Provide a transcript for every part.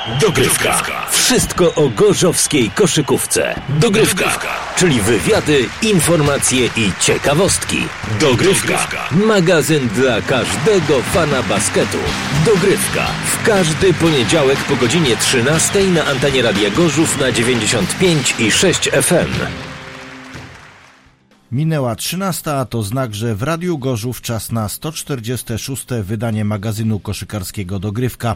Dogrywka. Wszystko o gorzowskiej koszykówce. Dogrywka. Czyli wywiady, informacje i ciekawostki. Dogrywka. Magazyn dla każdego fana basketu. Dogrywka. W każdy poniedziałek po godzinie 13 na antenie Radia Gorzów na 95 i 6 FM. Minęła 13, a to znak, że w Radiu Gorzów czas na 146. wydanie magazynu koszykarskiego Dogrywka.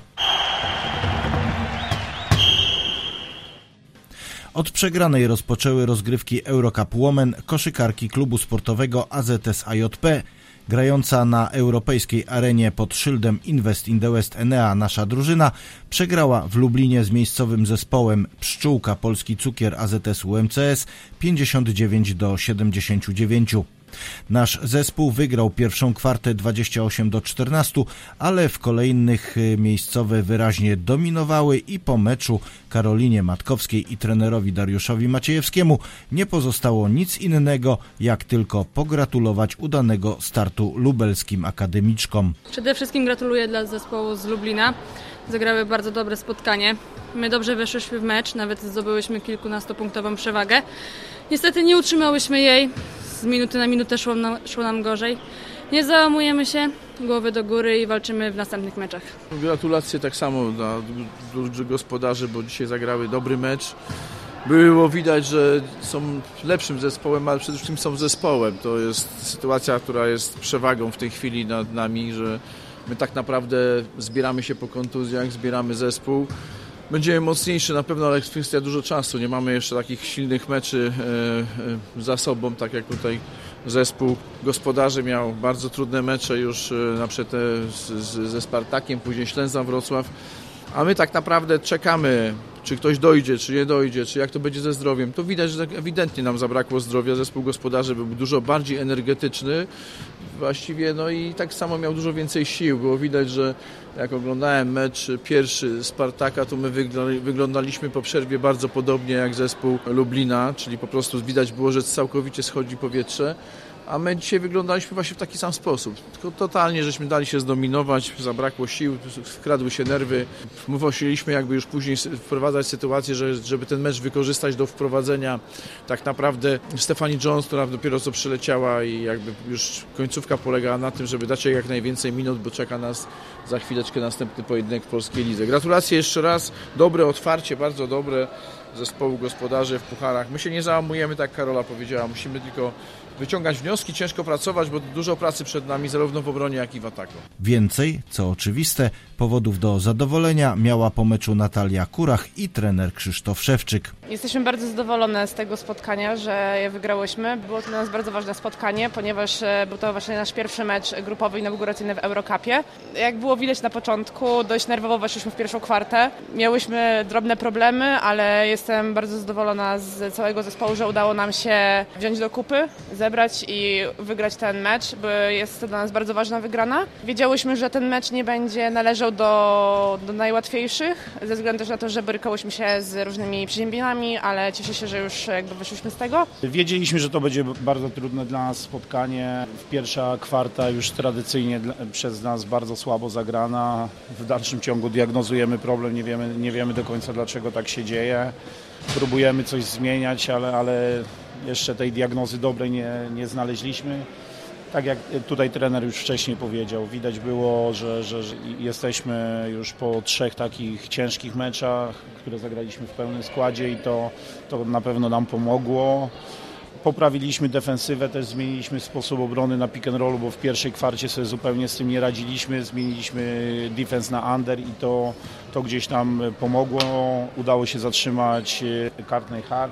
Od przegranej rozpoczęły rozgrywki Eurocup Women koszykarki klubu sportowego AZS AJP. Grająca na europejskiej arenie pod szyldem Invest in the West Enea nasza drużyna przegrała w Lublinie z miejscowym zespołem Pszczółka Polski Cukier AZS UMCS 59-79. Nasz zespół wygrał pierwszą kwartę 28-14, ale w kolejnych miejscowe wyraźnie dominowały i po meczu Karolinie Matkowskiej i trenerowi Dariuszowi Maciejewskiemu nie pozostało nic innego, jak tylko pogratulować udanego startu lubelskim akademiczkom. Przede wszystkim gratuluję dla zespołu z Lublina. Zagrały bardzo dobre spotkanie. My dobrze weszliśmy w mecz, nawet zdobyłyśmy kilkunastopunktową przewagę. Niestety nie utrzymałyśmy jej. Z minuty na minutę szło nam gorzej. Nie załamujemy się, głowy do góry i walczymy w następnych meczach. Gratulacje tak samo dla gospodarzy, bo dzisiaj zagrały dobry mecz. Było widać, że są lepszym zespołem, ale przede wszystkim są zespołem. To jest sytuacja, która jest przewagą w tej chwili nad nami, że my tak naprawdę zbieramy się po kontuzjach, zbieramy zespół. Będziemy mocniejszy na pewno, ale kwestia dużo czasu. Nie mamy jeszcze takich silnych meczy za sobą, tak jak tutaj zespół gospodarzy miał bardzo trudne mecze już na przykład ze Spartakiem, później Ślęza Wrocław. A my tak naprawdę czekamy, czy ktoś dojdzie, czy nie dojdzie, czy jak to będzie ze zdrowiem. To widać, że ewidentnie nam zabrakło zdrowia. Zespół gospodarzy był dużo bardziej energetyczny właściwie, no i tak samo miał dużo więcej sił. Było widać, że jak oglądałem mecz pierwszy Spartaka, to my wyglądaliśmy po przerwie bardzo podobnie jak zespół Lublina, czyli po prostu widać było, że całkowicie schodzi powietrze. A my dzisiaj wyglądaliśmy właśnie w taki sam sposób. Tylko totalnie żeśmy dali się zdominować, zabrakło sił, wkradły się nerwy. My musieliśmy jakby już później wprowadzać sytuację, żeby ten mecz wykorzystać do wprowadzenia tak naprawdę Stephanie Jones, która dopiero co przyleciała i jakby już końcówka polegała na tym, żeby dać jej jak najwięcej minut, bo czeka nas za chwileczkę następny pojedynek w polskiej lidze. Gratulacje jeszcze raz, dobre otwarcie, bardzo dobre zespołu gospodarzy w pucharach. My się nie załamujemy, tak Karola powiedziała, musimy tylko wyciągać wnioski, ciężko pracować, bo dużo pracy przed nami zarówno w obronie, jak i w ataku. Więcej, co oczywiste, powodów do zadowolenia miała po meczu Natalia Kurach i trener Krzysztof Szewczyk. Jesteśmy bardzo zadowolone z tego spotkania, że je wygrałyśmy. Było to dla nas bardzo ważne spotkanie, ponieważ był to właśnie nasz pierwszy mecz grupowy inauguracyjny w Eurocupie. Jak było widać na początku, dość nerwowo weszliśmy w pierwszą kwartę. Miałyśmy drobne problemy, ale jestem bardzo zadowolona z całego zespołu, że udało nam się wziąć do kupy, zebrać i wygrać ten mecz, bo jest to dla nas bardzo ważna wygrana. Wiedziałyśmy, że ten mecz nie będzie należał do najłatwiejszych, ze względu też na to, że borykałyśmy się z różnymi przeziębieniami, ale cieszę się, że już jakby wyszliśmy z tego. Wiedzieliśmy, że to będzie bardzo trudne dla nas spotkanie. Pierwsza kwarta już tradycyjnie przez nas bardzo słabo zagrana. W dalszym ciągu diagnozujemy problem, nie wiemy do końca, dlaczego tak się dzieje. Próbujemy coś zmieniać, ale jeszcze tej diagnozy dobrej nie znaleźliśmy. Tak jak tutaj trener już wcześniej powiedział, widać było, że jesteśmy już po 3 takich ciężkich meczach, które zagraliśmy w pełnym składzie i to na pewno nam pomogło. Poprawiliśmy defensywę, też zmieniliśmy sposób obrony na pick and rollu, bo w pierwszej kwarcie sobie zupełnie z tym nie radziliśmy. Zmieniliśmy defense na under i to gdzieś tam pomogło. Udało się zatrzymać Courtney Hart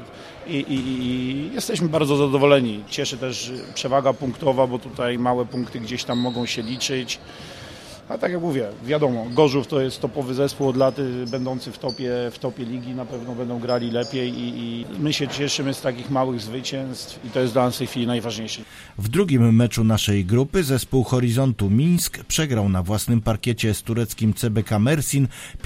i jesteśmy bardzo zadowoleni. Cieszy też przewaga punktowa, bo tutaj małe punkty gdzieś tam mogą się liczyć. A tak jak mówię, wiadomo, Gorzów to jest topowy zespół od lat, będący w topie ligi, na pewno będą grali lepiej i my się cieszymy z takich małych zwycięstw i to jest dla nas w tej chwili najważniejsze. W drugim meczu naszej grupy zespół Horyzontu Mińsk przegrał na własnym parkiecie z tureckim CBK Mersin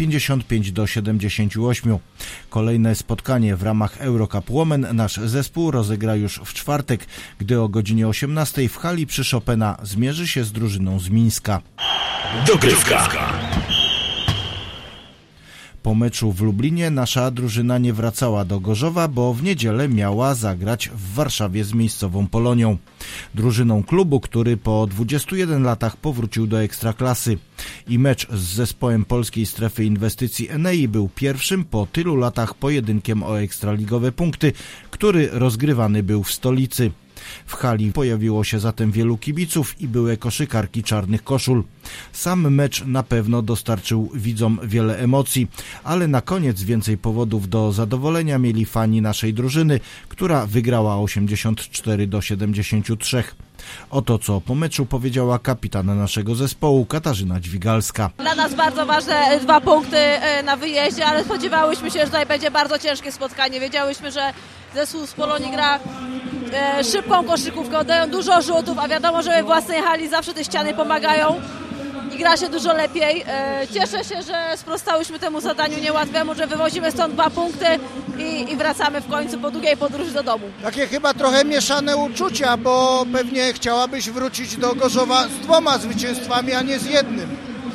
55-78. Kolejne spotkanie w ramach Eurocup Women nasz zespół rozegra już w czwartek, gdy o godzinie 18 w hali przy Chopina zmierzy się z drużyną z Mińska. Dogrywka. Po meczu w Lublinie nasza drużyna nie wracała do Gorzowa, bo w niedzielę miała zagrać w Warszawie z miejscową Polonią. Drużyną klubu, który po 21 latach powrócił do Ekstraklasy. I mecz z zespołem Polskiej Strefy Inwestycji Enei był pierwszym po tylu latach pojedynkiem o ekstraligowe punkty, który rozgrywany był w stolicy. W hali pojawiło się zatem wielu kibiców i były koszykarki czarnych koszul. Sam mecz na pewno dostarczył widzom wiele emocji, ale na koniec więcej powodów do zadowolenia mieli fani naszej drużyny, która wygrała 84-73. Oto co po meczu powiedziała kapitan naszego zespołu Katarzyna Dźwigalska. Dla nas bardzo ważne 2 punkty na wyjeździe, ale spodziewałyśmy się, że tutaj będzie bardzo ciężkie spotkanie. Wiedziałyśmy, że zespół z Polonii gra szybką koszykówkę, oddają dużo rzutów, a wiadomo, że we własnej hali zawsze te ściany pomagają i gra się dużo lepiej. Cieszę się, że sprostałyśmy temu zadaniu niełatwemu, że wywozimy stąd 2 punkty i wracamy w końcu po długiej podróży do domu. Takie chyba trochę mieszane uczucia, bo pewnie chciałabyś wrócić do Gorzowa z 2 zwycięstwami, a nie z 1.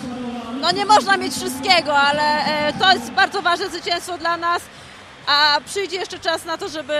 No nie można mieć wszystkiego, ale to jest bardzo ważne zwycięstwo dla nas. A przyjdzie jeszcze czas na to, żeby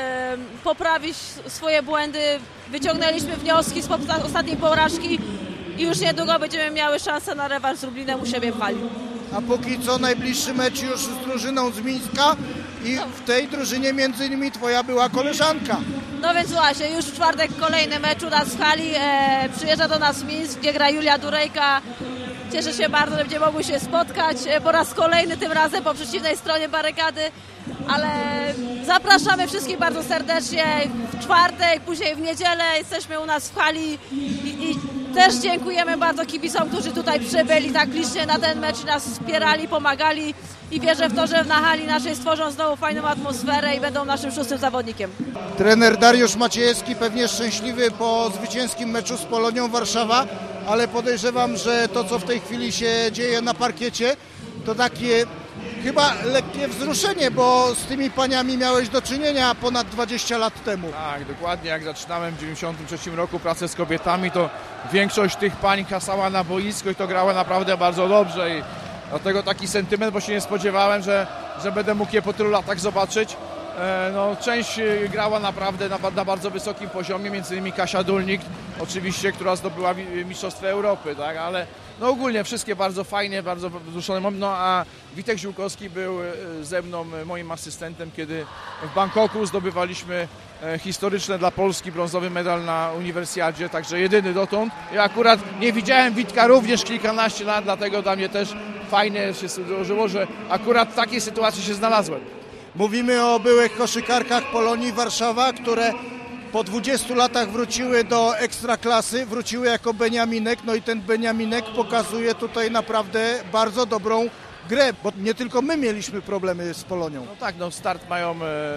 poprawić swoje błędy. Wyciągnęliśmy wnioski z ostatniej porażki i już niedługo będziemy miały szansę na rewanż z Lublinem u siebie w hali. A póki co najbliższy mecz już z drużyną z Mińska i w tej drużynie między innymi twoja była koleżanka. No więc właśnie, już w czwartek kolejny mecz u nas w hali. Przyjeżdża do nas Mińsk, gdzie gra Julia Durejka. Cieszę się bardzo, że będziemy mogły się spotkać po raz kolejny, tym razem po przeciwnej stronie barykady, ale zapraszamy wszystkich bardzo serdecznie w czwartek, później w niedzielę jesteśmy u nas w hali i też dziękujemy bardzo kibicom, którzy tutaj przybyli tak licznie na ten mecz i nas wspierali, pomagali i wierzę w to, że na hali naszej stworzą znowu fajną atmosferę i będą naszym 6. zawodnikiem. Trener Dariusz Maciejewski pewnie szczęśliwy po zwycięskim meczu z Polonią Warszawa, ale podejrzewam, że to, co w tej chwili się dzieje na parkiecie, to takie chyba lekkie wzruszenie, bo z tymi paniami miałeś do czynienia ponad 20 lat temu. Tak, dokładnie. Jak zaczynałem w 1993 roku pracę z kobietami, to większość tych pań kasała na boisko i to grała naprawdę bardzo dobrze. I dlatego taki sentyment, bo się nie spodziewałem, że będę mógł je po tylu latach zobaczyć. No, część grała naprawdę na bardzo wysokim poziomie, między innymi Kasia Dulnik, oczywiście, która zdobyła Mistrzostwo Europy, tak, ale no ogólnie wszystkie bardzo fajnie, bardzo wzruszone. No a Witek Ziółkowski był ze mną, moim asystentem, kiedy w Bangkoku zdobywaliśmy historyczny dla Polski brązowy medal na uniwersjadzie, także jedyny dotąd. Ja akurat nie widziałem Witka również kilkanaście lat, dlatego dla mnie też fajnie się złożyło, że akurat w takiej sytuacji się znalazłem. Mówimy o byłych koszykarkach Polonii Warszawa, które po 20 latach wróciły do Ekstraklasy, wróciły jako Beniaminek, no i ten Beniaminek pokazuje tutaj naprawdę bardzo dobrą grę, bo nie tylko my mieliśmy problemy z Polonią. No tak, no start mają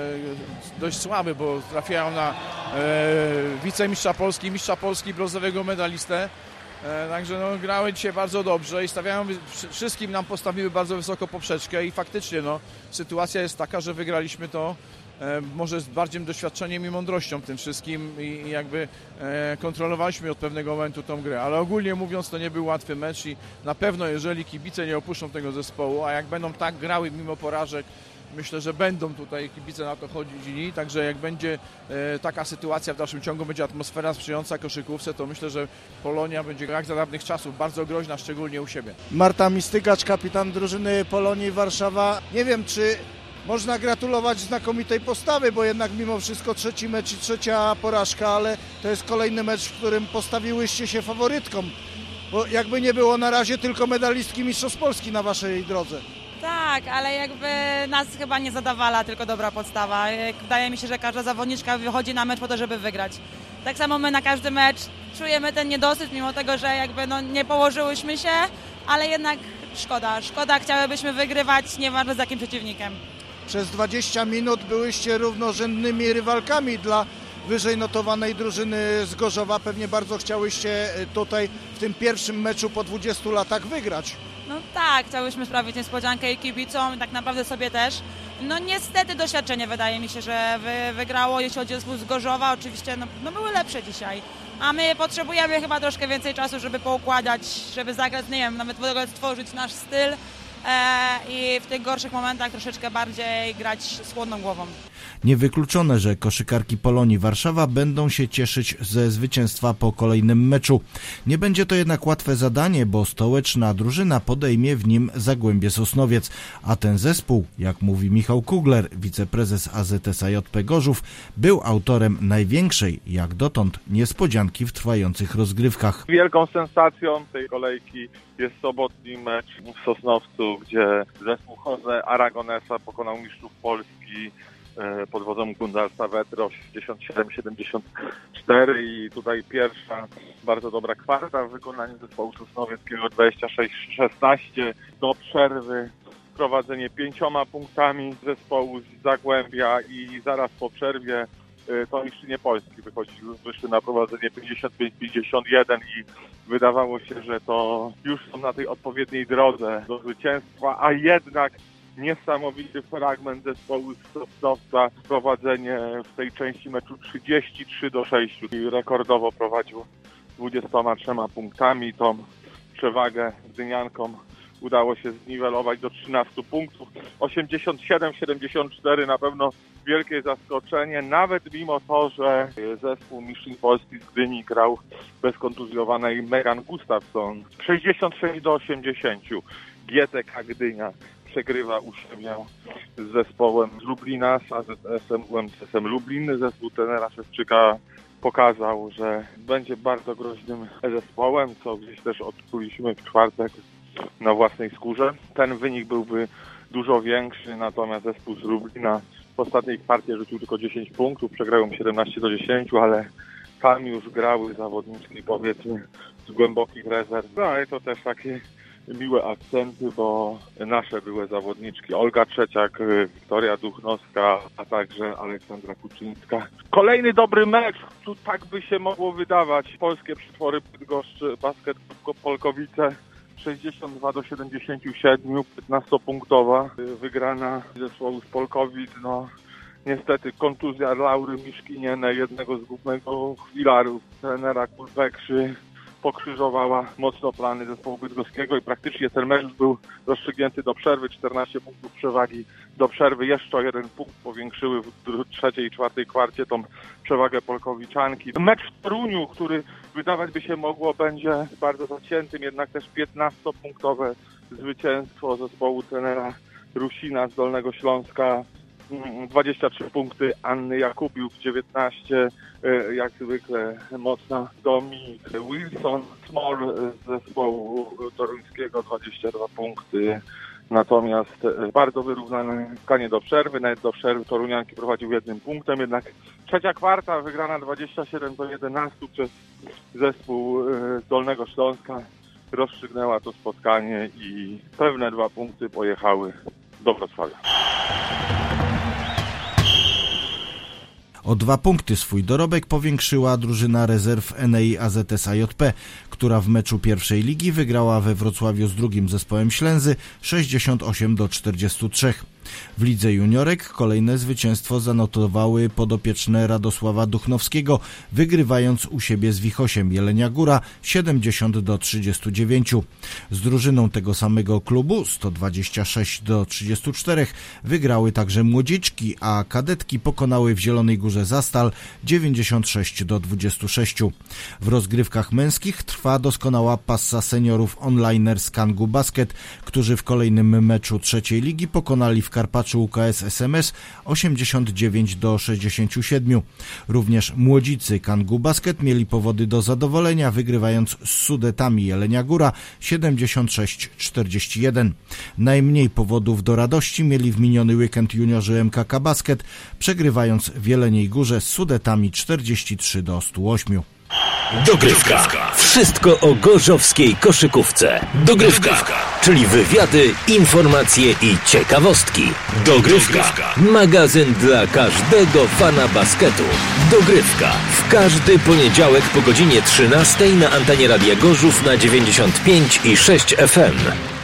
dość słaby, bo trafiają na wicemistrza Polski, mistrza Polski, brązowego medalistę. Także no, grały dzisiaj bardzo dobrze i stawiają, wszystkim nam postawiły bardzo wysoko poprzeczkę i faktycznie no, sytuacja jest taka, że wygraliśmy to może z bardziej doświadczeniem i mądrością tym wszystkim i jakby kontrolowaliśmy od pewnego momentu tą grę, ale ogólnie mówiąc to nie był łatwy mecz i na pewno jeżeli kibice nie opuszczą tego zespołu, a jak będą tak grały mimo porażek, myślę, że będą tutaj kibice na to chodzili, także jak będzie taka sytuacja w dalszym ciągu, będzie atmosfera sprzyjająca koszykówce, to myślę, że Polonia będzie jak za dawnych czasów, bardzo groźna, szczególnie u siebie. Marta Mistykacz, kapitan drużyny Polonii Warszawa. Nie wiem, czy można gratulować znakomitej postawy, bo jednak mimo wszystko 3. mecz i 3. porażka, ale to jest kolejny mecz, w którym postawiłyście się faworytką, bo jakby nie było na razie tylko medalistki Mistrzostw Polski na waszej drodze. Tak, ale jakby nas chyba nie zadawala tylko dobra podstawa. Wydaje mi się, że każda zawodniczka wychodzi na mecz po to, żeby wygrać. Tak samo my na każdy mecz czujemy ten niedosyt, mimo tego, że jakby no nie położyłyśmy się, ale jednak szkoda, chciałybyśmy wygrywać, nieważne z jakim przeciwnikiem. Przez 20 minut byłyście równorzędnymi rywalkami dla wyżej notowanej drużyny z Gorzowa. Pewnie bardzo chciałyście tutaj w tym pierwszym meczu po 20 latach wygrać. No tak, chciałyśmy sprawić niespodziankę i kibicom, i tak naprawdę sobie też. No niestety doświadczenie wydaje mi się, że wygrało, jeśli chodzi o zespół z Gorzowa. Oczywiście no były lepsze dzisiaj. A my potrzebujemy chyba troszkę więcej czasu, żeby poukładać, żeby zagrać, nie wiem, nawet w ogóle stworzyć nasz styl. i w tych gorszych momentach troszeczkę bardziej grać z chłodną głową. Niewykluczone, że koszykarki Polonii Warszawa będą się cieszyć ze zwycięstwa po kolejnym meczu. Nie będzie to jednak łatwe zadanie, bo stołeczna drużyna podejmie w nim Zagłębie Sosnowiec, a ten zespół, jak mówi Michał Kugler, wiceprezes AZS-AJP Gorzów, był autorem największej, jak dotąd, niespodzianki w trwających rozgrywkach. Wielką sensacją tej kolejki jest sobotni mecz w Sosnowcu, gdzie zespół Jose Aragonesa pokonał mistrzów Polski pod wodzą Gundalsa Wetro 87-74 i tutaj pierwsza bardzo dobra kwarta w wykonaniu zespołu sosnowieckiego 26-16 do przerwy. Prowadzenie 5 punktami zespołu z Zagłębia i zaraz po przerwie to mistrzynie Polski wyszły na prowadzenie 55-51 i wydawało się, że to już są na tej odpowiedniej drodze do zwycięstwa, a jednak niesamowity fragment zespołu z Sosnowca, prowadzenie w tej części meczu 33-6 i rekordowo prowadził 23 punktami. Tą przewagę gdyniankom udało się zniwelować do 13 punktów. 87-74 na pewno wielkie zaskoczenie, nawet mimo to, że zespół mistrzyń Polski z Gdyni grał bez kontuzjowanej Megan Gustafsson. 66-80 GTK Gdynia przegrywa u siebie z zespołem z Lublina, z AZS-em UMCS-em Lublin. Zespół trenera Szewczyka pokazał, że będzie bardzo groźnym zespołem, co gdzieś też odczuliśmy w czwartek na własnej skórze. Ten wynik byłby dużo większy, natomiast zespół z Lublina w ostatniej kwarcie rzucił tylko 10 punktów, przegrał 17-10, ale tam już grały zawodniczki, powiedzmy, z głębokich rezerw. No ale to też takie miłe akcenty, bo nasze były zawodniczki Olga Trzeciak, Wiktoria Duchnowska, a także Aleksandra Kuczyńska. Kolejny dobry mecz, tu tak by się mogło wydawać. Polskie Przetwory Bydgoszcz, Basket Polkowice 62-77, 15-punktowa wygrana zespołu z Polkowic. No niestety kontuzja Laury Miszkinienej, jednego z głównego filarów trenera Kulpekrzy, pokrzyżowała mocno plany zespołu bydgoskiego i praktycznie ten mecz był rozstrzygnięty do przerwy. 14 punktów przewagi do przerwy, jeszcze o 1 punkt powiększyły w trzeciej i czwartej kwarcie tą przewagę Polkowiczanki. Mecz w Toruniu, który wydawać by się mogło będzie bardzo zaciętym, jednak też 15-punktowe zwycięstwo zespołu trenera Rusina z Dolnego Śląska. 23 punkty Anny Jakubiuk, 19, jak zwykle mocna Dominik Wilson. Small z zespołu toruńskiego, 22 punkty. Natomiast bardzo wyrównane spotkanie do przerwy. Nawet do przerwy torunianki prowadził 1 punktem, jednak trzecia kwarta wygrana 27-11 przez zespół z Dolnego Śląska rozstrzygnęła to spotkanie i pewne 2 punkty pojechały do Wrocławia. O 2 punkty swój dorobek powiększyła drużyna rezerw Enei AZS-AJP, która w meczu pierwszej ligi wygrała we Wrocławiu z drugim zespołem Ślęzy 68-43. W lidze juniorek kolejne zwycięstwo zanotowały podopieczne Radosława Duchnowskiego, wygrywając u siebie z Wichosiem Jelenia Góra 70-39. Z drużyną tego samego klubu 126-34 wygrały także młodziczki, a kadetki pokonały w Zielonej Górze Zastal 96-26. W rozgrywkach męskich trwa doskonała passa seniorów onliners Kangu Basket, którzy w kolejnym meczu trzeciej ligi pokonali w Karpaczu UKS SMS 89-67. Również młodzicy Kangu Basket mieli powody do zadowolenia, wygrywając z Sudetami Jelenia Góra 76-41. Najmniej powodów do radości mieli w miniony weekend juniorzy MKK Basket, przegrywając w Jeleniej Górze z Sudetami 43-108. Dogrywka. Wszystko o gorzowskiej koszykówce. Dogrywka. Czyli wywiady, informacje i ciekawostki. Dogrywka. Magazyn dla każdego fana basketu. Dogrywka. W każdy poniedziałek po godzinie 13 na antenie Radia Gorzów na 95,6 FM.